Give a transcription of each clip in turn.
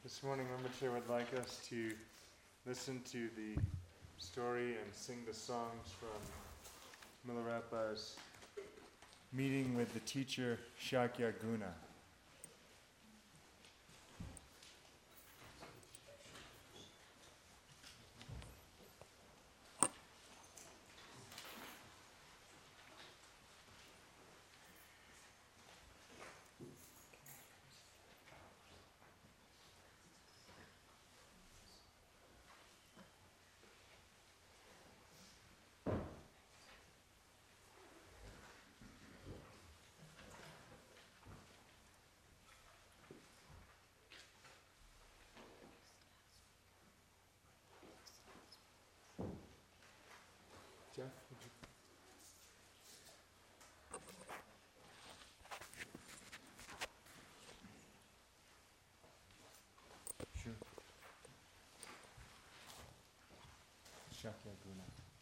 This morning, Rinpoche would like us to listen to the story and sing the songs from Milarepa's meeting with the teacher Shakyaguna. Jeff, would you? Sure. Shakyaguna.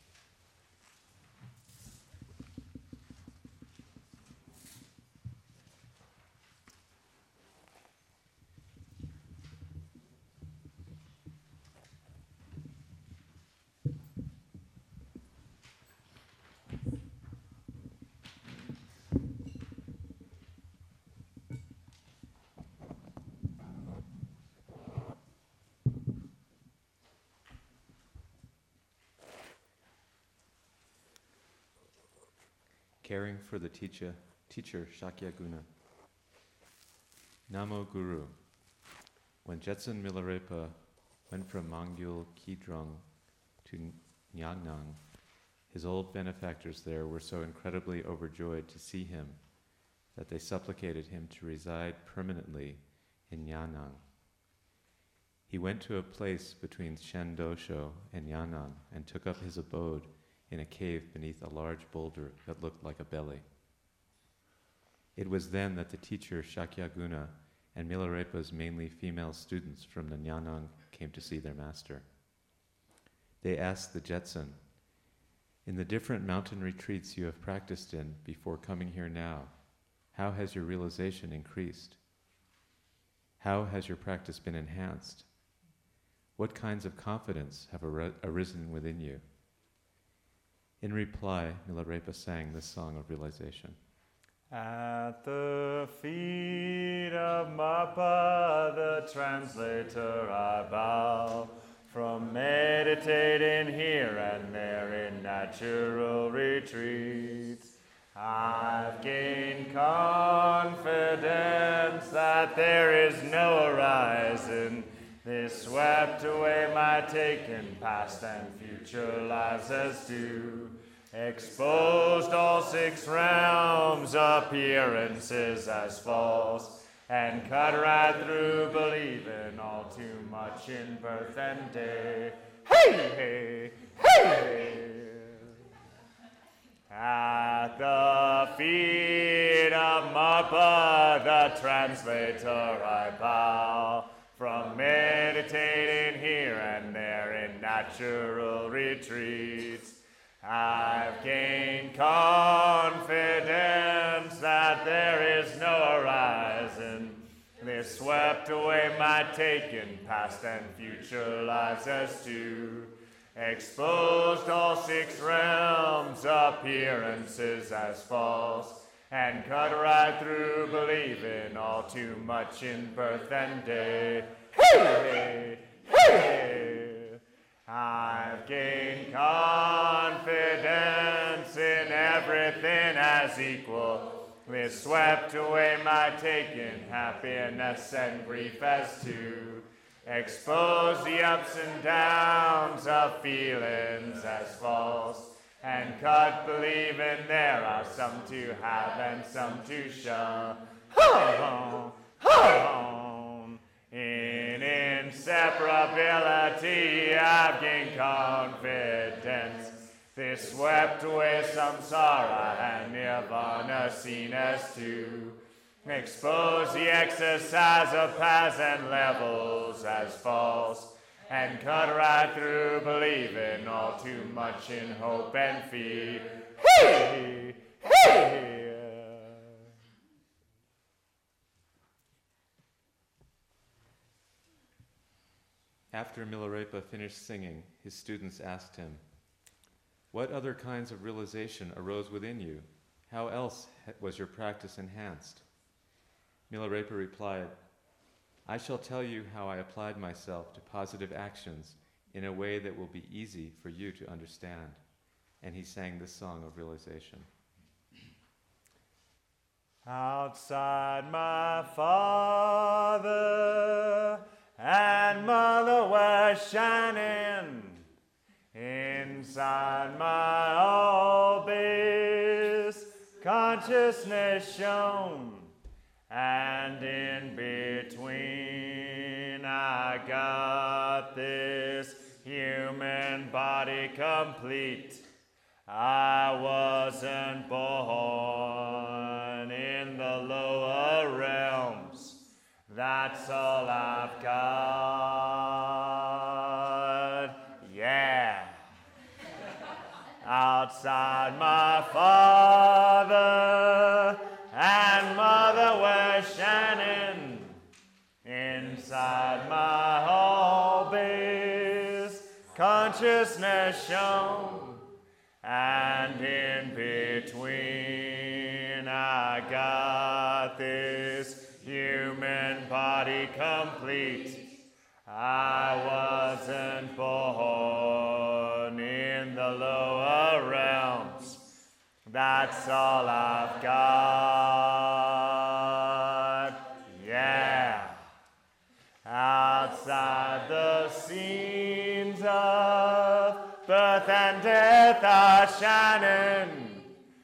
Caring for the teacher Shakyaguna. Namo Guru. When Jetsun Milarepa went from Mangyul Kidrung to Nyangnang, his old benefactors there were so incredibly overjoyed to see him that they supplicated him to reside permanently in Nyanang. He went to a place between Shendosho and Yanang and took up his abode in a cave beneath a large boulder that looked like a belly. It was then that the teacher Shakyaguna and Milarepa's mainly female students from the Nyanang came to see their master. They asked the Jetsun, "In the different mountain retreats you have practiced in before coming here now, how has your realization increased? How has your practice been enhanced? What kinds of confidence have arisen within you?" In reply, Milarepa sang this song of realization. At the feet of Mappa, the translator, I bow, from meditating here and there in natural retreats. I've gained confidence that there is no horizon. This swept away my taken past and future lives as due. Exposed all six realms, appearances as false, and cut right through believing all too much in birth and day. Hey, hey, hey, hey. At the feet of Mappa, the translator, I bow, from meditating here and there in natural retreats. I've gained confidence that there is no horizon. This swept away my taken past and future lives as two. Exposed all six realms, appearances as false, and cut right through believing all too much in birth and day. Hey, hey, hey. I've gained confidence in everything as equal. This swept away my taken happiness and grief as two. Expose the ups and downs of feelings as false, and cut believing there are some to have and some to shun. In inseparability I've gained confidence. This swept away samsara and nirvana seen as two. Expose the exercise of paths and levels as false, and cut right through believing all too much in hope and fear. Hey, hey. After Milarepa finished singing, his students asked him, "What other kinds of realization arose within you? How else was your practice enhanced?" Milarepa replied, "I shall tell you how I applied myself to positive actions in a way that will be easy for you to understand." And he sang this song of realization. Outside my father and mother were shining, inside my all-base consciousness shone, and in between I got this human body complete. I wasn't born in the lower realms. That's all I've got. Yeah. Outside my father and mother were shining, inside my all-base consciousness shone, and in between I got this human body complete. I wasn't born in the lower realms. That's all I've got. Yeah. Outside the scenes of birth and death are shining,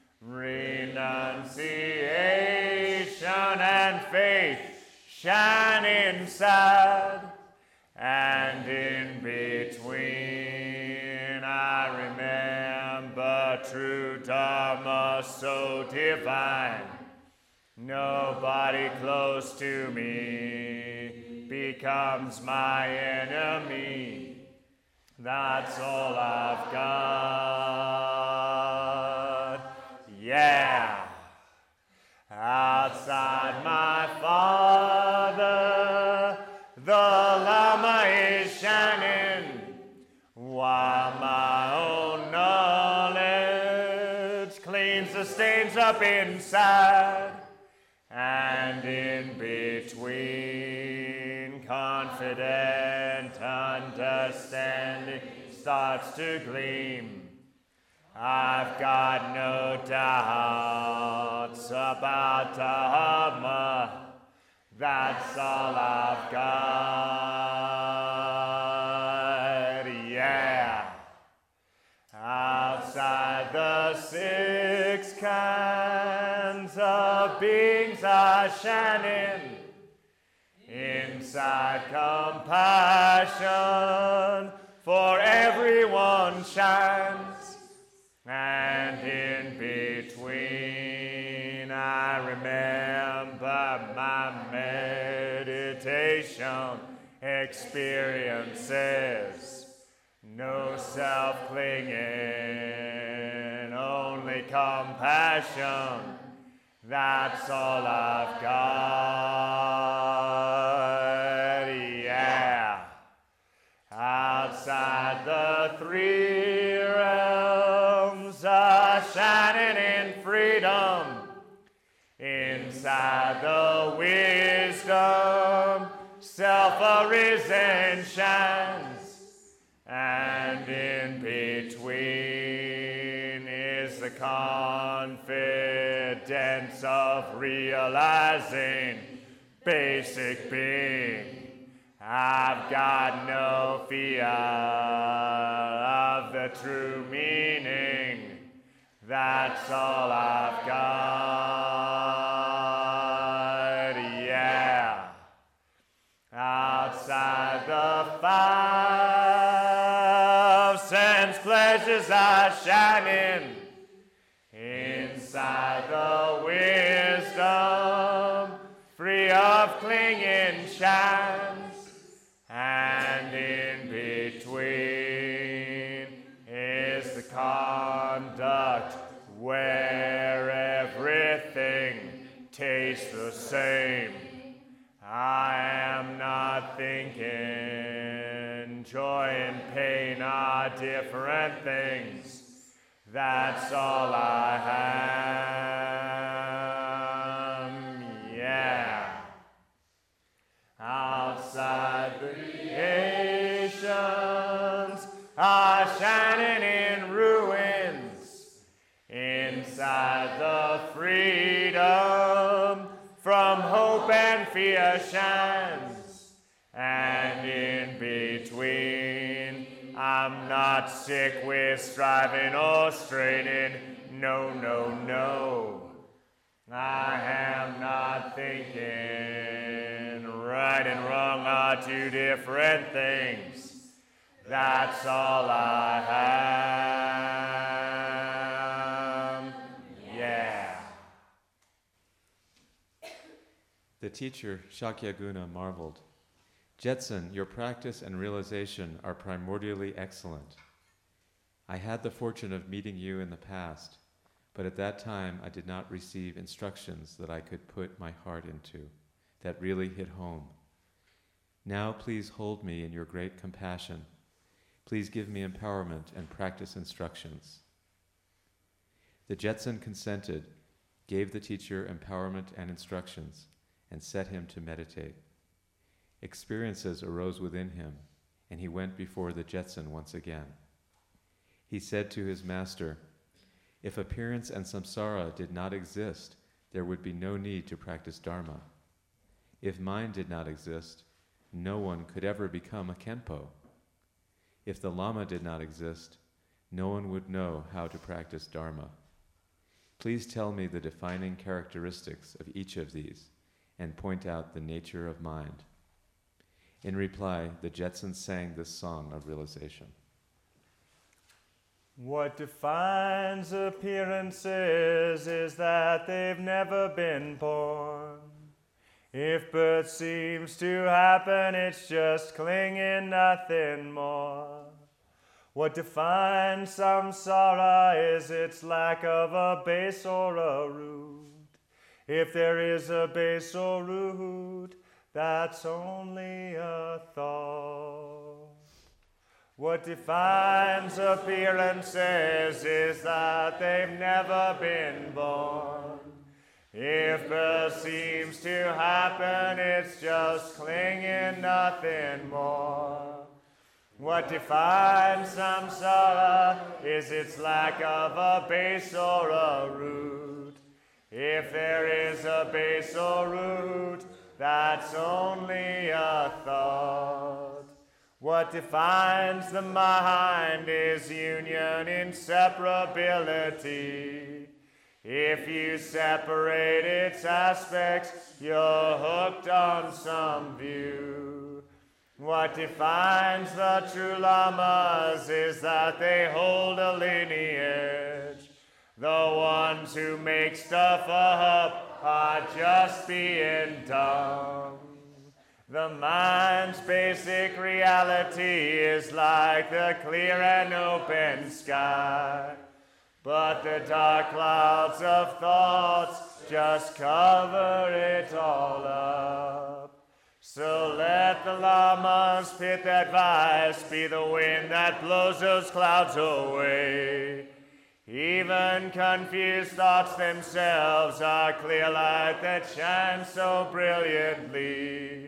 renunciation and faith shine inside, and in between I remember true Dharma so divine. Nobody close to me becomes my enemy. That's all I've got. Yeah. Outside my father, the Lama is shining, while my own knowledge cleans the stains up inside, and in between confident understanding starts to gleam. I've got no doubts about Dharma. That's all I've got. Yeah. Outside the six kinds of beings are shining, inside compassion for everyone shines, and in between I remember my meditation experiences. No self-clinging, only compassion. That's all I've got. Yeah. Outside the three realms are shining in freedom. Inside the wisdom, self-arisen shines. And in between is the confidence of realizing basic being. I've got no fear of the true meaning. That's all I've got. Yeah. Outside the five sense pleasures are shining. Inside the wisdom, free of clinging shines. And in between is the conduct where everything tastes the same. I am not thinking, and joy and pain are different things. That's all I am, yeah. Outside the creations are shining in ruins. Inside the freedom from hope and fear shines. And in between, I'm not sick with striving or straining. No, no, no. I am not thinking right and wrong are two different things. That's all I am. Yeah. The teacher, Shakyaguna, marveled, "Jetsun, your practice and realization are primordially excellent. I had the fortune of meeting you in the past, but at that time I did not receive instructions that I could put my heart into, that really hit home. Now please hold me in your great compassion. Please give me empowerment and practice instructions." The Jetsun consented, gave the teacher empowerment and instructions, and set him to meditate. Experiences arose within him, and he went before the Jetsun once again. He said to his master, "If appearance and samsara did not exist, there would be no need to practice Dharma. If mind did not exist, no one could ever become a Khenpo. If the Lama did not exist, no one would know how to practice Dharma. Please tell me the defining characteristics of each of these and point out the nature of mind." In reply, the Jetsun sang this song of realization. What defines appearances is that they've never been born. If birth seems to happen, it's just clinging, nothing more. What defines samsara is its lack of a base or a root. If there is a base or root, that's only a thought. What defines appearances is that they've never been born. If birth seems to happen, it's just clinging, nothing more. What defines samsara is its lack of a base or a root. If there is a base or root, that's only a thought. What defines the mind is union, inseparability. If you separate its aspects, you're hooked on some view. What defines the true lamas is that they hold a lineage. The ones who make stuff up are just being dumb. The mind's basic reality is like the clear and open sky. But the dark clouds of thoughts just cover it all up. So let the Lama's pith advice be the wind that blows those clouds away. Even confused thoughts themselves are clear light that shines so brilliantly.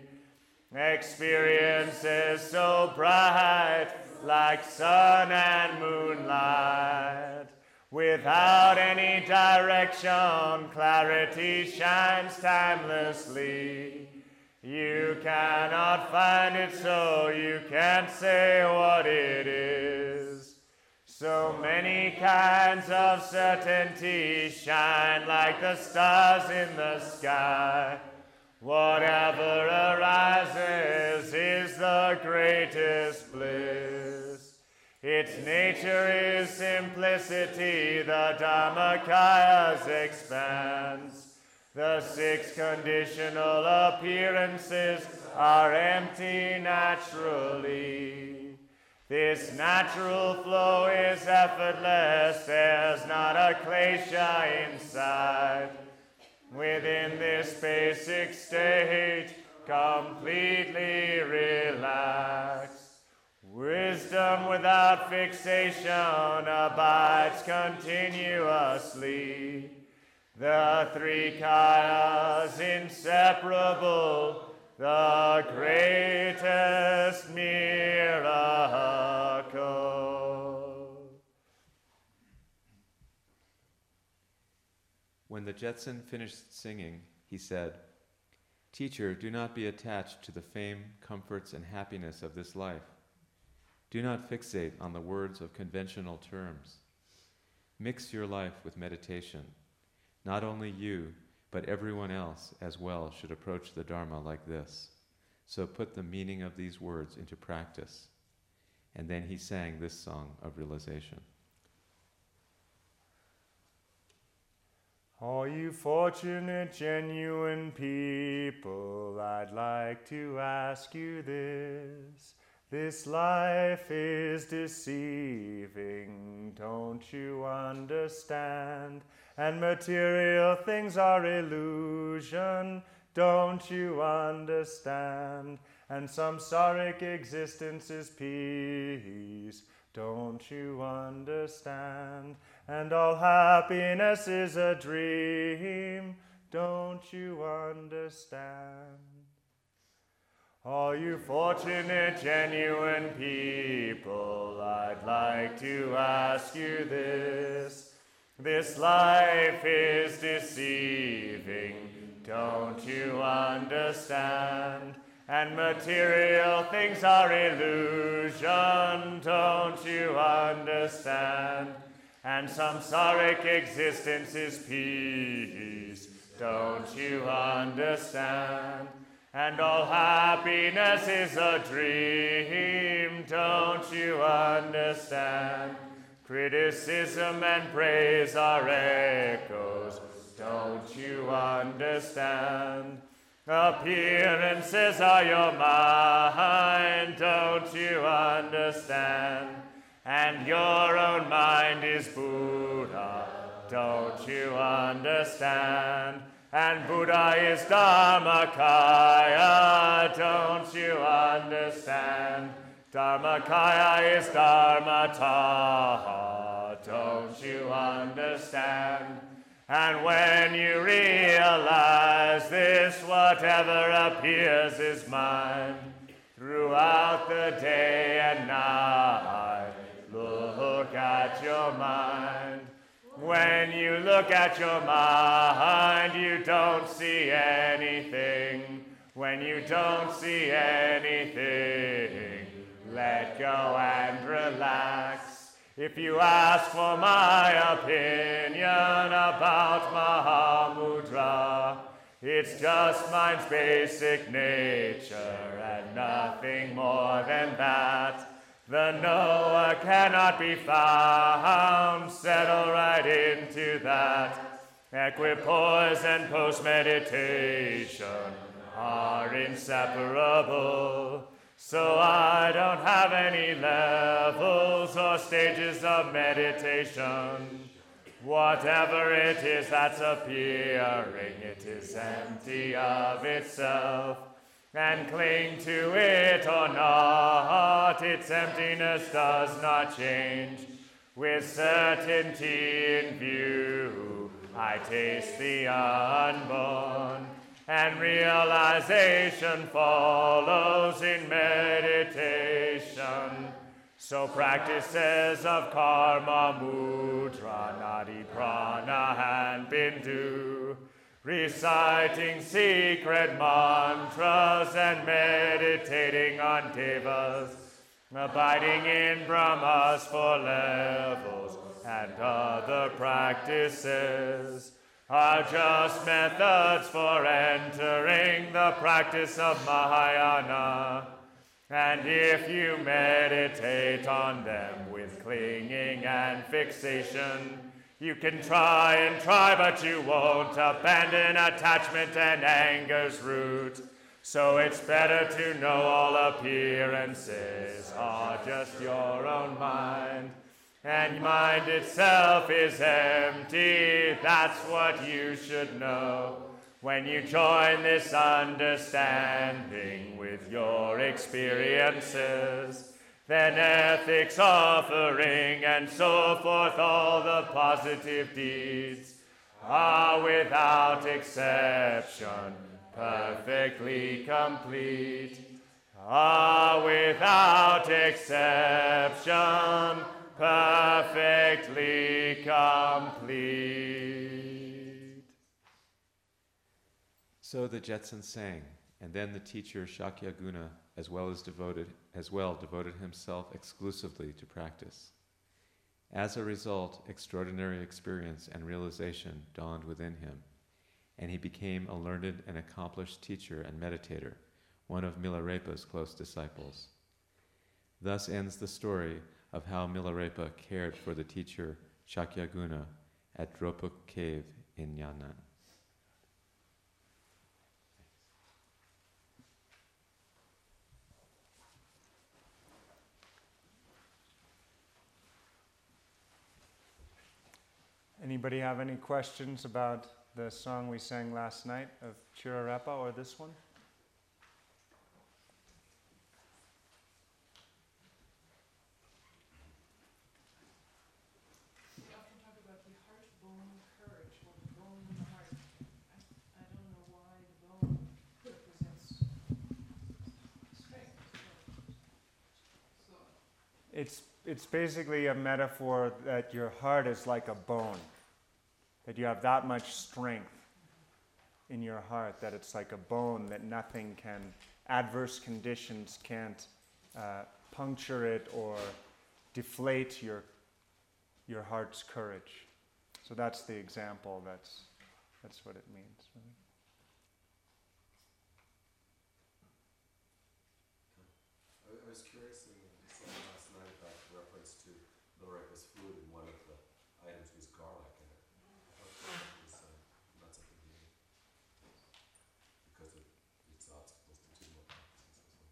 Experiences so bright like sun and moonlight. Without any direction, clarity shines timelessly. You cannot find it, so you can't say what it is. So many kinds of certainty shine like the stars in the sky. Whatever arises is the greatest bliss. Its nature is simplicity, the Dharmakayas expands. The six conditional appearances are empty naturally. This natural flow is effortless, there's not a klesha inside. Within this basic state, completely relaxed. wisdom without fixation abides continuously. The three kayas inseparable, the greatest miracle. When the Jetson finished singing, he said, "Teacher, do not be attached to the fame, comforts, and happiness of this life. Do not fixate on the words of conventional terms. Mix your life with meditation. Not only you, but everyone else as well should approach the Dharma like this. So put the meaning of these words into practice." And then he sang this song of realization. All you fortunate, genuine people, I'd like to ask you this. This life is deceiving, don't you understand? And material things are illusion, don't you understand? And samsaric existence is peace, don't you understand? And all happiness is a dream, don't you understand? All you fortunate, genuine people, I'd like to ask you this. This life is deceiving, don't you understand? And material things are illusion, don't you understand? And samsaric existence is peace, don't you understand? And all happiness is a dream, don't you understand? Criticism and praise are echoes, don't you understand? Appearances are your mind, don't you understand? And your own mind is Buddha, don't you understand? And Buddha is Dharmakaya, don't you understand? Dharmakaya is Dharmata, don't you understand? And when you realize this, whatever appears is mine. Throughout the day and night, look at your mind. When you look at your mind, you don't see anything. When you don't see anything, let go and relax. If you ask for my opinion about Mahamudra, it's just mind's basic nature and nothing more than that. The knower cannot be found, settle right into that. Equipoise and post-meditation are inseparable. So I don't have any levels or stages of meditation. Whatever it is that's appearing, it is empty of itself. And cling to it or not, its emptiness does not change. With certainty in view, I taste the unborn, and realization follows in meditation. So practices of karma, mudra, nadi, prana, and bindu, reciting secret mantras and meditating on devas, abiding in brahmas for levels and other practices are just methods for entering the practice of Mahayana. And if you meditate on them with clinging and fixation, you can try, but you won't abandon attachment and anger's root. So it's better to know all appearances are just your own mind. And mind itself is empty, that's what you should know. When you join this understanding with your experiences, then ethics offering, and so forth all the positive deeds are without exception perfectly complete. Are without exception perfectly complete. So the Jetsons sang, and then the teacher Shakyaguna as well devoted himself exclusively to practice. As a result, extraordinary experience and realization dawned within him, and he became a learned and accomplished teacher and meditator, one of Milarepa's close disciples. Thus ends the story of how Milarepa cared for the teacher Shakyaguna at Dropuk Cave in Yannan. Anybody have any questions about the song we sang last night of Chirarepa or this one? We often talk about the heart bone courage, or the bone in the heart. I don't know why the bone represents strength. It's basically a metaphor that your heart is like a bone, that you have that much strength in your heart, that it's like a bone that nothing can, adverse conditions can't puncture it or deflate your heart's courage. So that's the example, that's what it means. I was curious in something last night about the reference to Milarepa's food, and one of the items was garlic in it. I thought that was not something he ate because of it's not supposed to do more practices.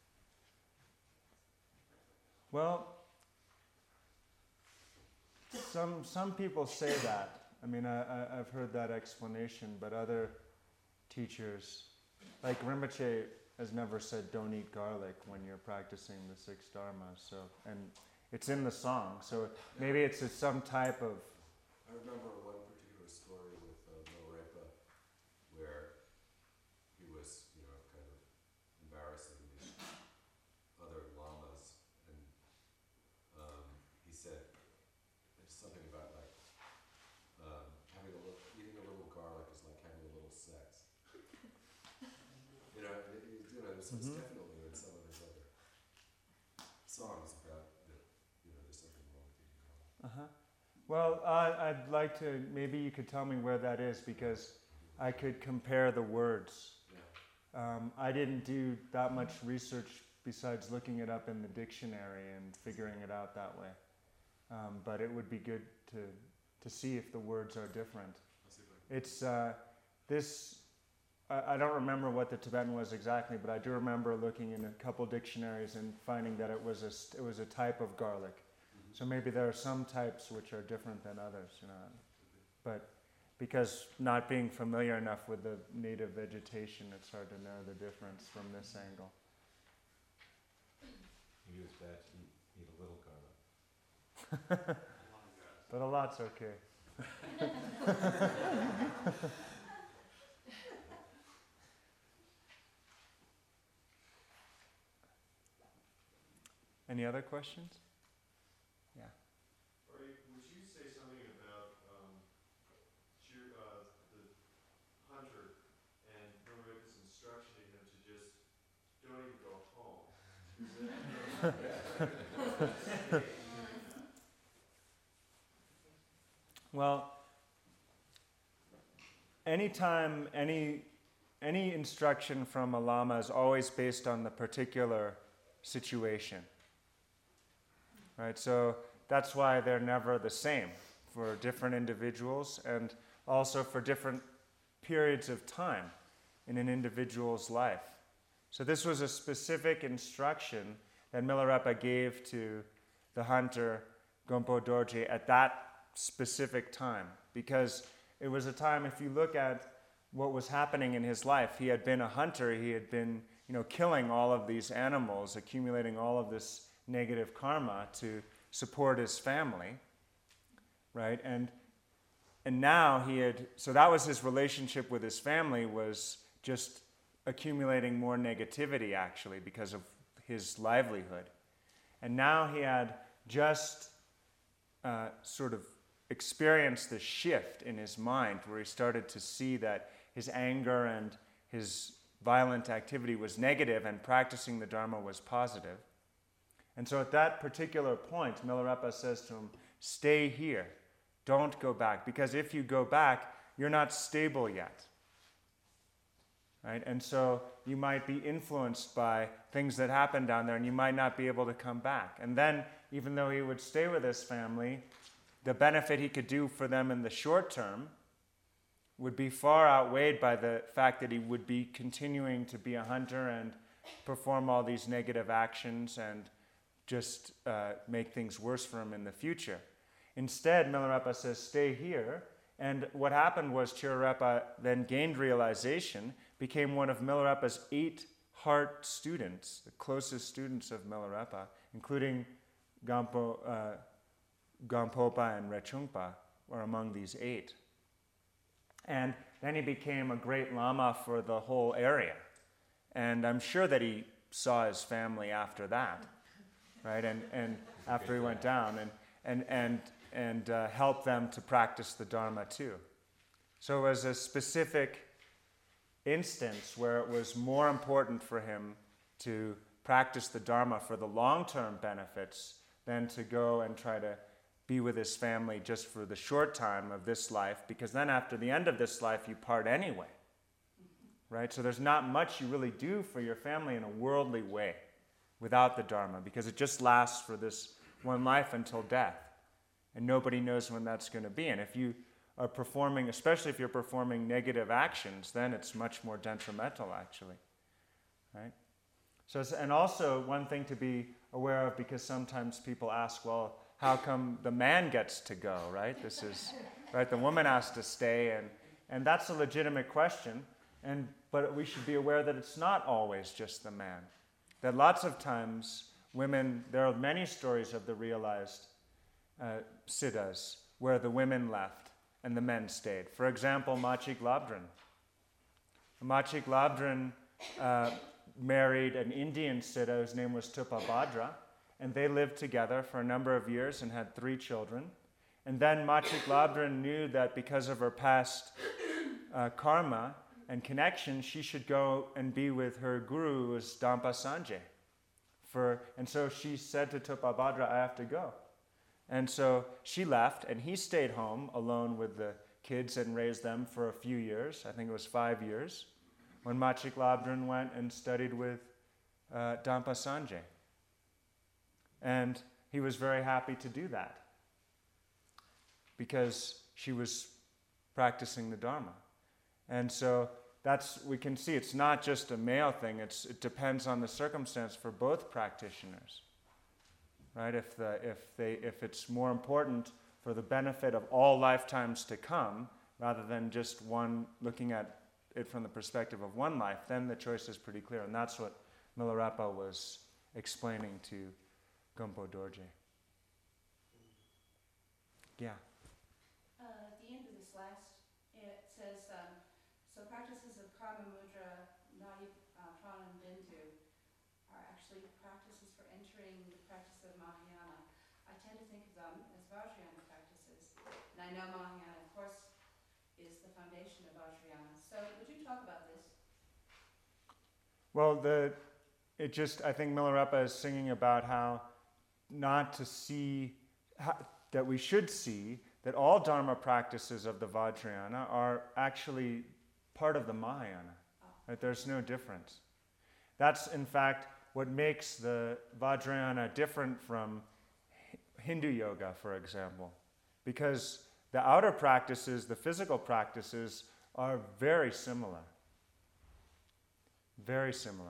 Well, some people say that. I mean, I've heard that explanation, but other teachers, like Rinpoche, has never said don't eat garlic when you're practicing the six dharmas. So, and it's in the song. So maybe it's some type of. I remember one particular story with Milarepa where he was, kind of embarrassing these other lamas, and he said something about like eating a little garlic is like having a little sex. It's definitely in some of his other songs about that. There's something wrong with eating garlic. Well, I'd like to, maybe you could tell me where that is, because I could compare the words. Yeah. I didn't do that much research besides looking it up in the dictionary and figuring it out that way. But it would be good to see if the words are different. It's this. I don't remember what the Tibetan was exactly, but I do remember looking in a couple dictionaries and finding that it was a type of garlic. Mm-hmm. So maybe there are some types which are different than others, But because not being familiar enough with the native vegetation, it's hard to know the difference from this angle. Maybe it was bad to eat a little garlic. But a lot's okay. Any other questions? Yeah. Would you say something about the hunter and Milarepa's instruction to him to just don't even go home? Well, anytime any instruction from a lama is always based on the particular situation. Right, so that's why they're never the same for different individuals and also for different periods of time in an individual's life. So this was a specific instruction that Milarepa gave to the hunter Gompo Dorje at that specific time, because it was a time, if you look at what was happening in his life, he had been a hunter, he had been killing all of these animals, accumulating all of this negative karma to support his family, right? And now so that was his relationship with his family, was just accumulating more negativity actually because of his livelihood. And now he had just sort of experienced the shift in his mind where he started to see that his anger and his violent activity was negative and practicing the Dharma was positive. And so at that particular point, Milarepa says to him, stay here, don't go back, because if you go back, you're not stable yet. Right? And so you might be influenced by things that happen down there and you might not be able to come back. And then, even though he would stay with his family, the benefit he could do for them in the short term would be far outweighed by the fact that he would be continuing to be a hunter and perform all these negative actions and just make things worse for him in the future. Instead, Milarepa says, stay here. And what happened was Chirarepa then gained realization, became one of Milarepa's 8 heart students, the closest students of Milarepa, including Gampopa and Rechungpa were among these 8. And then he became a great Lama for the whole area. And I'm sure that he saw his family after that, right? And after he went down and helped them to practice the Dharma too. So it was a specific instance where it was more important for him to practice the Dharma for the long-term benefits than to go and try to be with his family just for the short time of this life, because then after the end of this life you part anyway, right? So there's not much you really do for your family in a worldly way without the Dharma, because it just lasts for this one life until death, and nobody knows when that's going to be. And if you are performing, especially if you're performing negative actions, then it's much more detrimental actually, right? So, and also one thing to be aware of, because sometimes people ask, well, how come the man gets to go, right? This is, right, the woman has to stay, and that's a legitimate question, but we should be aware that it's not always just the man. That lots of times women, there are many stories of the realized siddhas where the women left and the men stayed. For example, Machik Labdran. Machik Labdran married an Indian siddha whose name was Tupabhadra, and they lived together for a number of years and had 3 children. And then Machik Labdran knew that because of her past karma and connection, she should go and be with her guru, who was Dampa Sanjay. And so she said to Tupabhadra, I have to go. And so she left, and he stayed home alone with the kids and raised them for a few years. I think it was 5 years, when Machik Labdran went and studied with Dampa Sanjay. And he was very happy to do that because she was practicing the Dharma. And so we can see it's not just a male thing, it depends on the circumstance for both practitioners. Right? If it's more important for the benefit of all lifetimes to come, rather than just one, looking at it from the perspective of one life, then the choice is pretty clear. And that's what Milarepa was explaining to Gompo Dorje. Yeah. At the end of this last, it says, so practices of Karma Mudra, Nadi Prana, and Bindu are actually practices for entering the practice of Mahayana. I tend to think of them as Vajrayana practices. And I know Mahayana, of course, is the foundation of Vajrayana. So would you talk about this? Well, I think Milarepa is singing about how not to see, that we should see that all Dharma practices of the Vajrayana are actually part of the Mahayana. Right? There's no difference. That's, in fact, what makes the Vajrayana different from Hindu yoga, for example. Because the outer practices, the physical practices, are very similar. Very similar.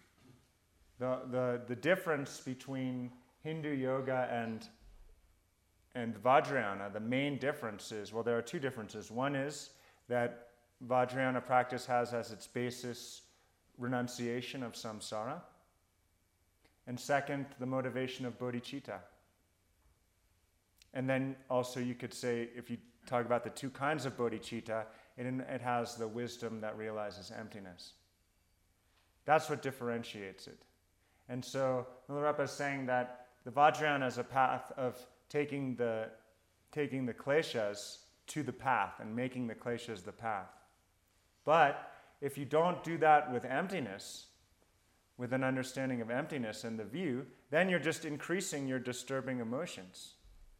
The difference between Hindu yoga and Vajrayana, the main difference is, well, there are 2 differences. One is that Vajrayana practice has as its basis renunciation of samsara. And second, the motivation of bodhicitta. And then also you could say, if you talk about the two kinds of bodhicitta, it has the wisdom that realizes emptiness. That's what differentiates it. And so Milarepa is saying that the Vajrayana is a path of taking the kleshas to the path and making the kleshas the path. But if you don't do that with emptiness, with an understanding of emptiness and the view, then you're just increasing your disturbing emotions.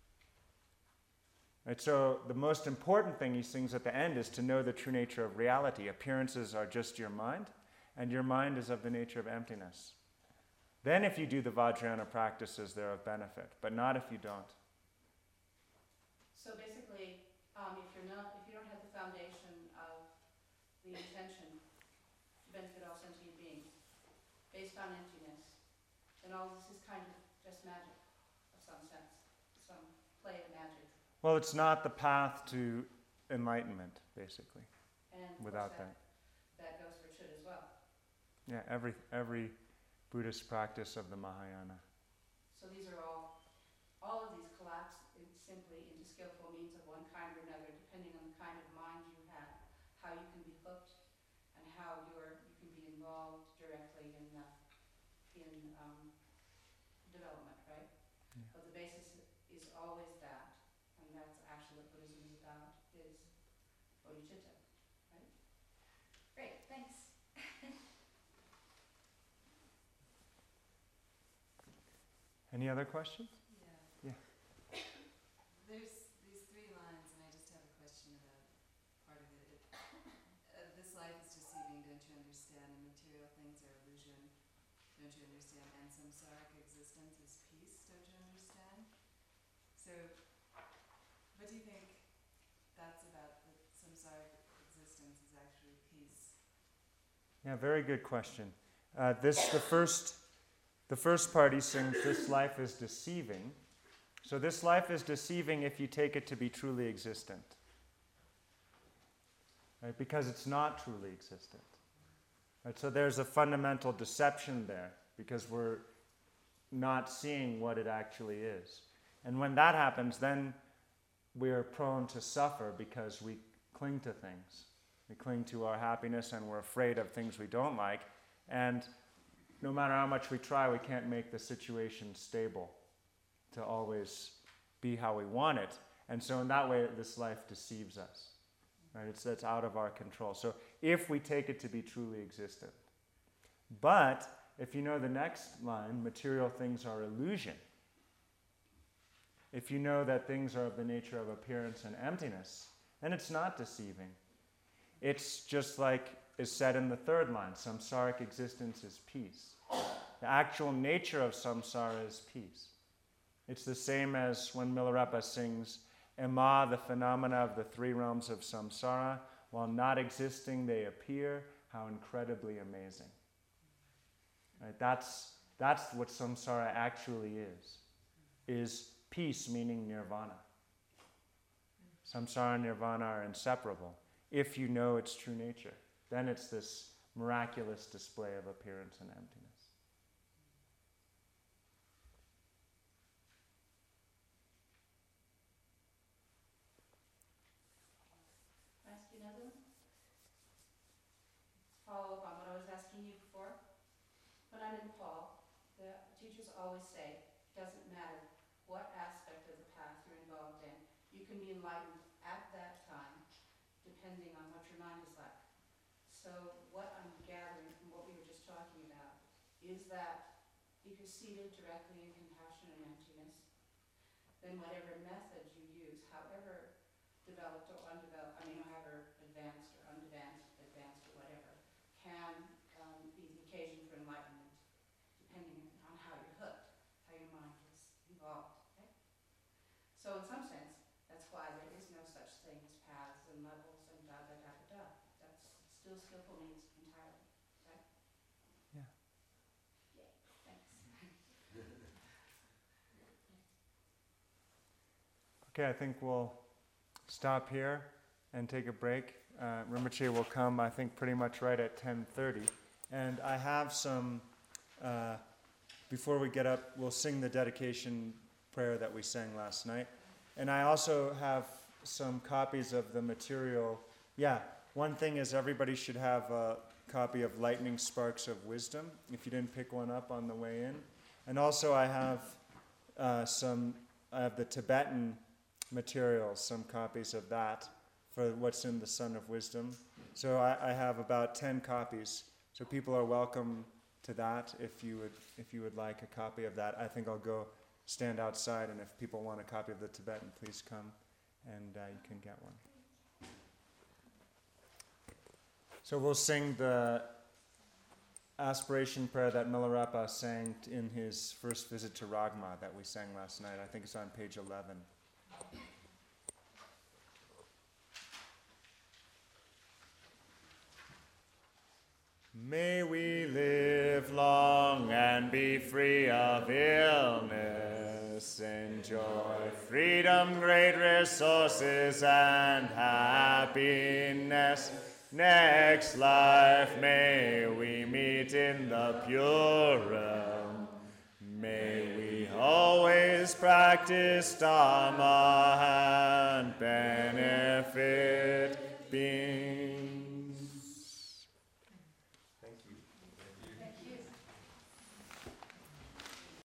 Right, so the most important thing he sings at the end is to know the true nature of reality. Appearances are just your mind, and your mind is of the nature of emptiness. Then if you do the Vajrayana practices, they're of benefit, but not if you don't. So basically, if you don't have the foundation of the intention to benefit all sentient beings, based on emptiness, then all this is kind of just magic, of some sense, some play of magic. Well, it's not the path to enlightenment, basically. And without that goes for Chud as well. Yeah, every Buddhist practice of the Mahayana. So these are all of these collapse simply into skillful means of one kind or another, depending on the kind of mind you have, how you can be hooked, and how you can be involved directly in development, right? Yeah. But the basis is always that, and that's actually what Buddhism is about, is bodhicitta, right? Great, thanks. Any other questions? Yeah. Yeah. There's these 3 lines, and I just have a question about part of it. This life is deceiving, don't you understand? And material things are illusion, don't you understand? And samsaric existence is peace, don't you understand? So, what do you think that's about? That samsaric existence is actually peace? Yeah, very good question. The first part he sings, this life is deceiving. So this life is deceiving if you take it to be truly existent. Right? Because it's not truly existent. Right? So there's a fundamental deception there because we're not seeing what it actually is. And when that happens, then we're prone to suffer because we cling to things. We cling to our happiness and we're afraid of things we don't like. And no matter how much we try, we can't make the situation stable to always be how we want it. And so in that way, this life deceives us. Right? It's out of our control. So if we take it to be truly existent. But if you know the next line, material things are illusion. If you know that things are of the nature of appearance and emptiness, then it's not deceiving. It's just like is said in the third line, samsaric existence is peace. The actual nature of samsara is peace. It's the same as when Milarepa sings, Ema, the phenomena of the 3 realms of samsara, while not existing they appear, how incredibly amazing. Right? That's what samsara actually is peace, meaning nirvana. Samsara and nirvana are inseparable if you know its true nature. Then it's this miraculous display of appearance and emptiness. Can I ask you another one? Follow up on what I was asking you before. When I'm in Nepal, the teachers always say, it doesn't matter what aspect of the path you're involved in, you can be enlightened at that time, depending on what your mind is like. So what I'm gathering from what we were just talking about is that if you're seated directly in compassion and emptiness, then whatever method you use, however developed or undeveloped, however advanced or advanced or whatever, can be the occasion for enlightenment, depending on how you're hooked, how your mind is involved. Okay? So in some sense, that's why there is no such thing as paths and levels and da-da-da-da-da. That's still skillful means entirely, right? Yeah. Yay, thanks. Okay, I think we'll stop here and take a break. Rinpoche will come, I think, pretty much right at 10:30. And I have some before we get up, we'll sing the dedication prayer that we sang last night. And I also have some copies of the material. Yeah, one thing is everybody should have a copy of Lightning Sparks of Wisdom, if you didn't pick one up on the way in. And also I have I have the Tibetan material, some copies of that for what's in the Sun of Wisdom. So I have about 10 copies. So people are welcome to that if you would like a copy of that. I think I'll go stand outside, and if people want a copy of the Tibetan, please come and you can get one. So we'll sing the aspiration prayer that Milarepa sang in his first visit to Ragma that we sang last night. I think it's on page 11. May we live long and be free of illness, enjoy freedom, great resources, and happiness. Next life may we meet in the pure realm. May we always practice Dhamma and benefit